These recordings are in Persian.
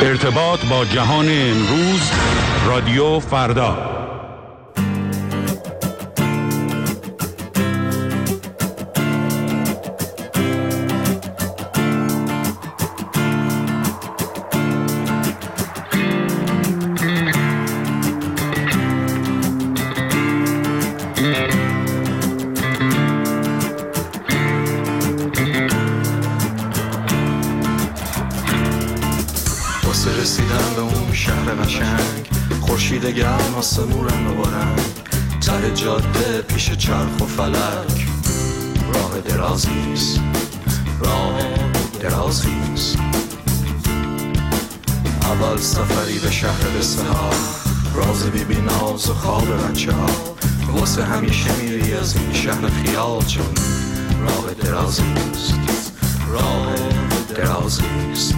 ارتباط با جهان امروز، رادیو فردا. رسیدن به اون شهر قشنگ، خورشید گرم آسمون رنگ و رنگ، ته جاده پیش چرخ و فلک، راه درازیست، راه درازیست. اول سفری به شهر بسهار، راز بیبی ناز و خواب بچه ها، واسه همیشه میری از این شهر خیال، چون راه درازیست، راه درازیست.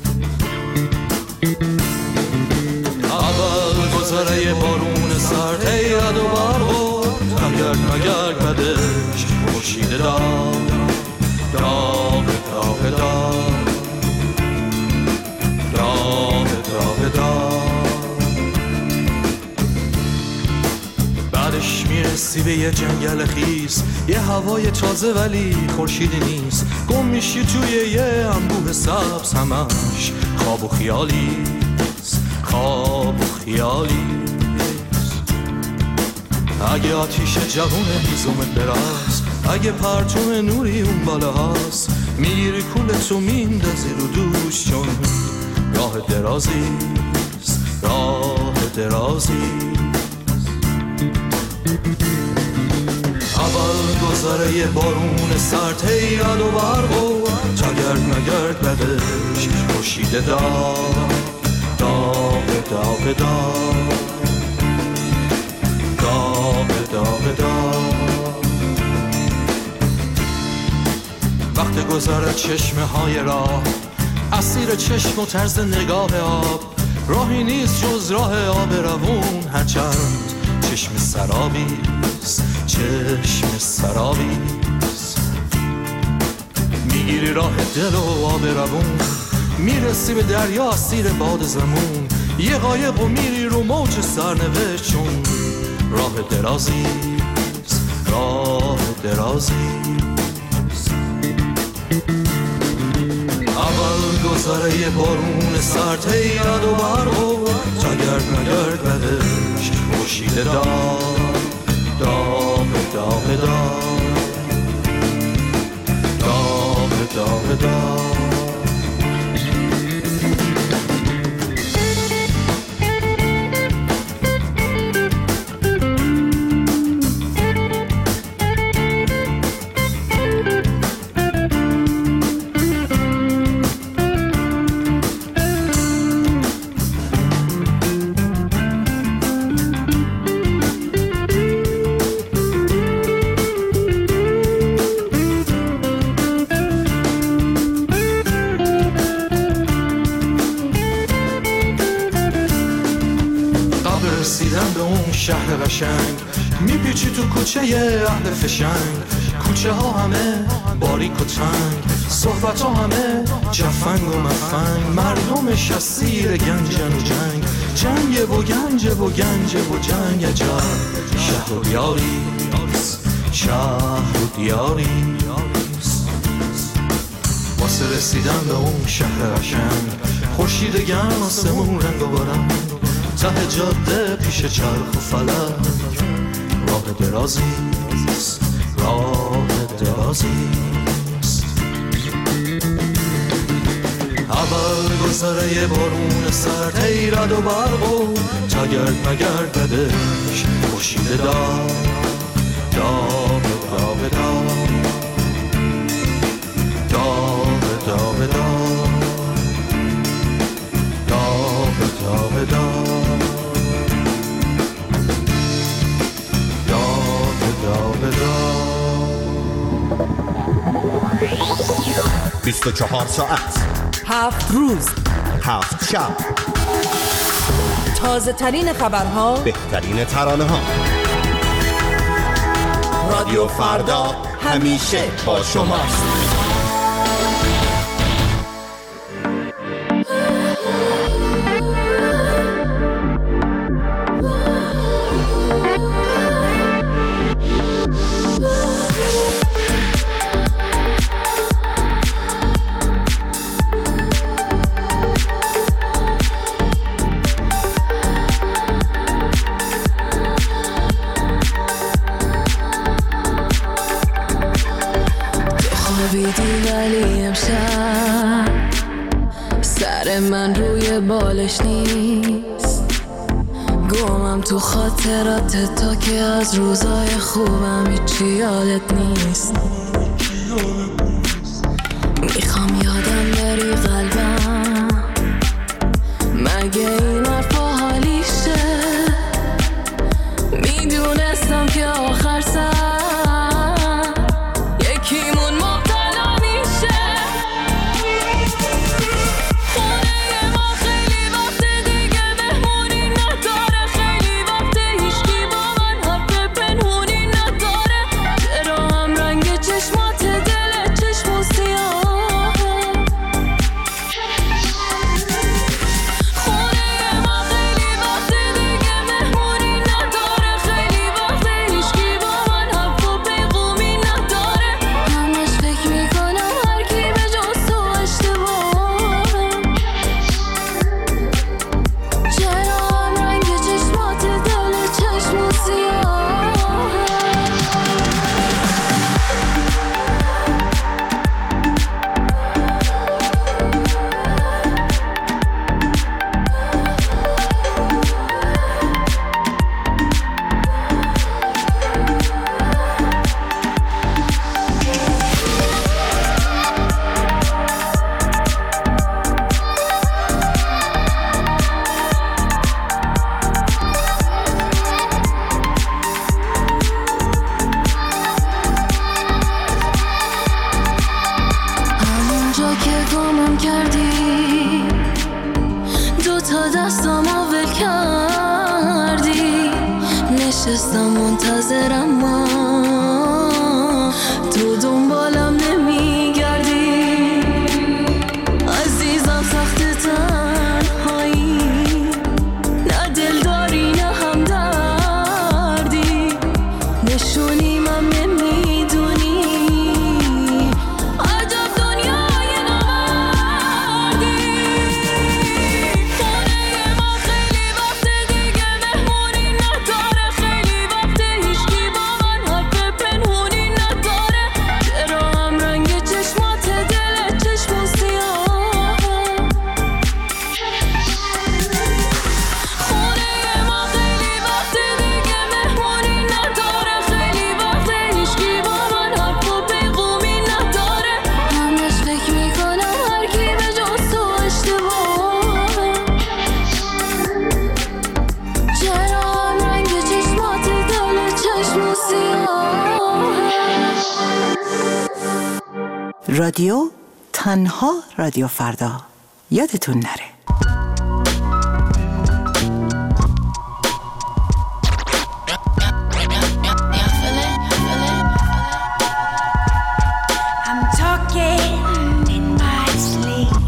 اول گذره بارون سرد هیرد و برغور، مگرد مگرد بدش خورشید داغ، داغ داغ داغ، داغ داغ داغ. بعدش میرسی به یه جنگل خیس، یه هوای تازه ولی خورشیدی نیست، گم میشی توی یه انبوه سبز، همش خواب و خیالی، خواب و خیالی. اگه آتیش جوون هیزومت براست، اگه پرتوم نوری اون بالا هست، میگیری کولتو میندازی رو دوش، چون راه درازیست، راه درازیست. اول گذره یه بارون سرد هیرد و برغور، تا گرد مگرد بدش خورشید داغ، داغ داغ داغ، داغ داغ داغ. وقت گذر چشمه های راه، اسیر چشم و طرز نگاه آب، راهی نیست جز راه آب روون، هرچند چشم سرابیست، چشم سرابیست. میگیری راه دل و آب روون، میرسی به دریا اسیر باد زمون، یه قایق و میری رو موج سرنوشت، چون راه درازیست، راه درازیست. اول گذره یه بارون سرد هیرد و برغور، تا گرد مگرد بدش خورشید داغ، داغ داغ داغ، داغ داغ داغ. رسیدن به اون شهر قشنگ، میپیچی تو کوچه اهل فشنگ، کوچه ها همه باریک و تنگ، صحبت ها همه جفنگ و مفنگ، مردمش اسیر گنجن و جنگ، جنگ و گنج و گنج و جنگ. عجب شهر و دیاریست، شهر و دیاریست. واسه رسیدن به اون شهر قشنگ، خورشید گرم آسمون رنگ و رنگ، ته جاده پیش چرخ و فلک، راه درازیست، راه درازیست. اول گذره یه بارون سرد هیرد و برغور، تا گرد مگرد بدش خورشید داغ، داغ داغ داغ، داغ داغ داغ، داغ داغ داغ. 24 ساعت 7 روز 7 شب، تازه ترین خبرها، بهترین ترانه ها. رادیو فردا همیشه با شماست. سر من روی بالش نیست، گمم تو خاطرات تا که از روزای خوبم هیچی یادت نیست. میخوام یادم بری قلبم، مگه این حرفا حالیشه؟ میدونستم که آخر سر یکیمون مبتلا میشه. خونه ما خیلی وقت دیگه مهمونی نداره، خیلی وقت هیچکی با من حرف پنهونی نداره. چرا هم رنگ چشمات دل چشم سیاه؟ خونه ما خیلی وقت دیگه مهمونی نداره، خیلی وقت هیچکی با من حرف و پیغومی نداره. همش فکر میکنم هر کی به جز تو اشتباهه. چرا هم رنگ چشمات دل چشم سیاه؟ همونجا که گمم کردی، دوتا دستامو ول کردی، نشستم منتظرم ما تو دنبالم نمیگردی. عزیزم سخت تنهایی، نه دل داری نه هم دردی، نشونی من نمیدونی. عجب دنیای نامردی. خونه ما خیلی وقت دیگه مهمونی نداره، خیلی وقت هیچکی با من حرف پنهونی نداره. چرا هم رنگ چشمات دل چشم سیاه؟ خونه ما خیلی وقت دیگه مهمونی نداره، خیلی وقت هیچکی با من حرف و پیغومی نداره. همش فکر میکنم هر کی به جز تو اشتباهه. چرا هم رنگ چشمات دل چشم سیاه؟ رادیو تنها رادیو فردا، یادتون نره. I'm talking in my sleep,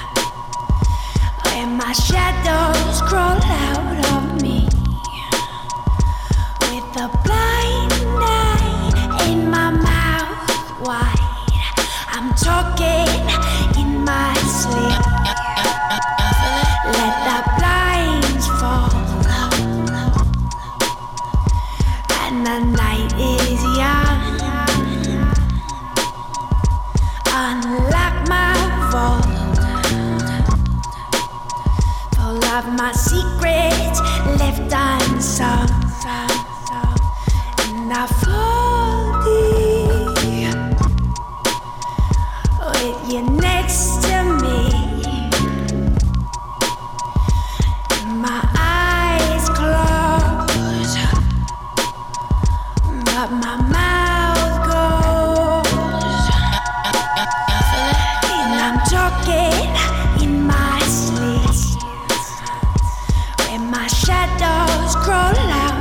when my shadows crawl out of me, with the blind eye in my mouth wide. I'm talking in my sleep, let the blinds fall, and the night is young. Unlock my vault, full of my secrets left unsung, and I fall deep with you next to me. My eyes close, but my mouth goes. And I'm talking in my sleep, when my shadows crawl out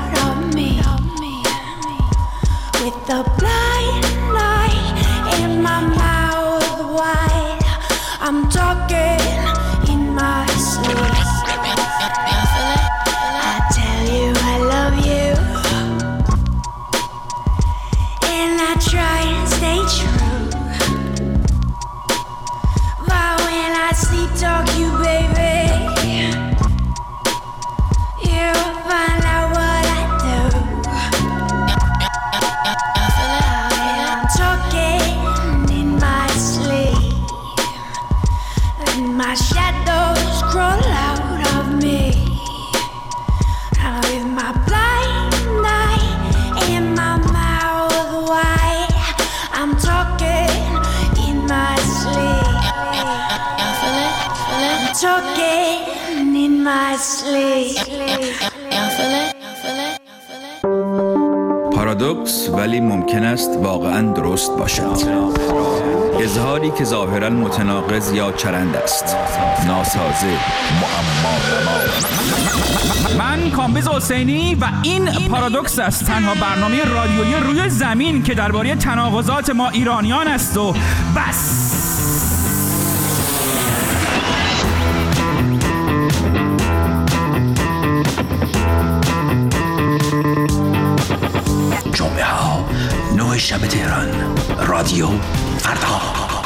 talking in my sleep. پارادوکس ولی ممکن است واقعاً درست باشد. اظهاری که ظاهراً متناقض یا چرند است. ناسازه، معما. من کامبیز حسینی و این پارادوکس است، تنها برنامه رادیویی روی زمین که درباره تناقضات ما ایرانیان است و بس. جمعه ها 9 شب تهران، رادیو فردا.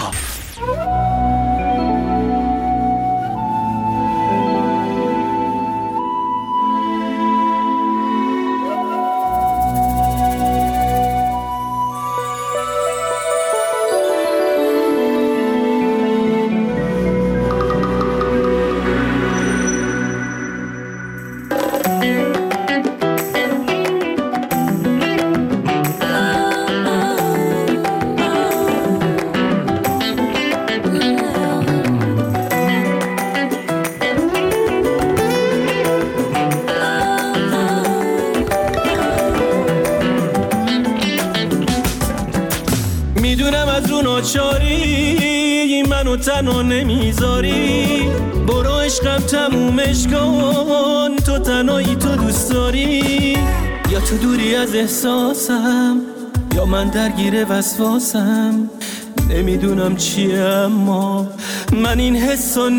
ناچاری منو تنها نمیذاری، برو عشقم تمومش کن، تو تنهایی تو دوست داری، یا تو دوری از احساسم یا من درگیر وسواسم، نمیدونم چیه اما من این حسو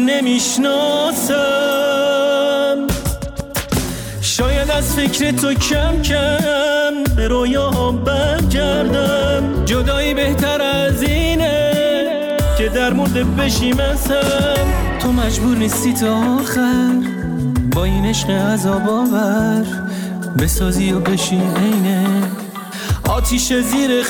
نمیشناسم. شاید از فکر تو کم کم به رویاها برگردم، جدایی بهتر از اینه که در مورد بشیم ازم. تو مجبور نیستی تا آخر با این عشق عذاب آور بسازی و بشی عینه آتیش زیر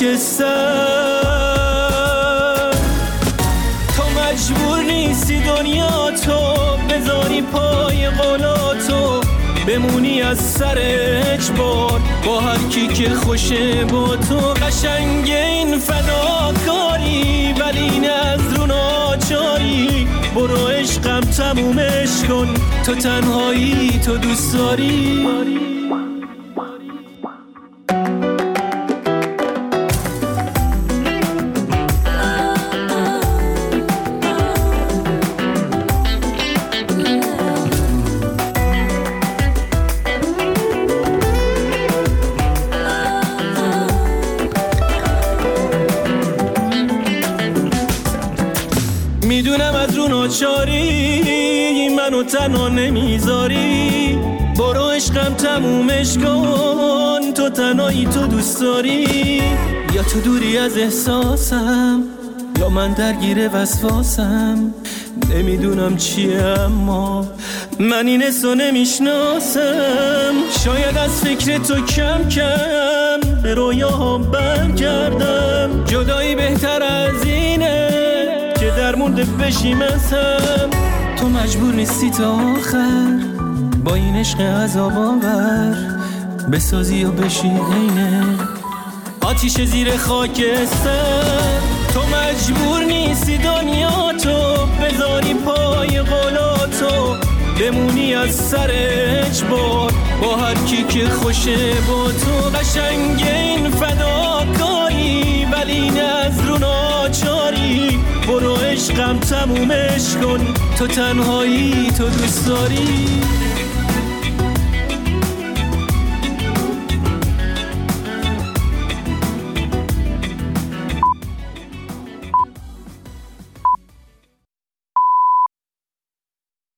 خاکستر. تو مجبور نیستی دنیا تو بذاری پای قولاتو، بمونی از سر اجبار با هر کی که خوشه با تو. قشنگ این فداکاری ولی نه از رو ناچاری، برو عشقم تمومش کن، تو تنهایی تو دوست داری. میدونم از رو ناچاری منو تنها نمیذاری، برو عشقم تمومش کن، تو تنهایی تو دوست داری، یا تو دوری از احساسم یا من درگیر وسواسم، نمیدونم چیه اما من این حسو نمیشناسم. شاید از فکر تو کم کم به رویاها برگردم، جدایی بهتر از اینه که در مورد بشیم ازم. تو مجبور نیستی تا آخر با این عشق عذاب آور بسازی و بشی عینه آتیش زیر خاکستر. تو مجبور نیستی دنیا تو بذاری پای قولاتو، بمونی از سر اجبار با هر کی که خوشه با تو. قشنگ این فداکاری ولی نه از رو ناچاری، برو عشقم تمومش کن، تو تنهایی تو دوست داری.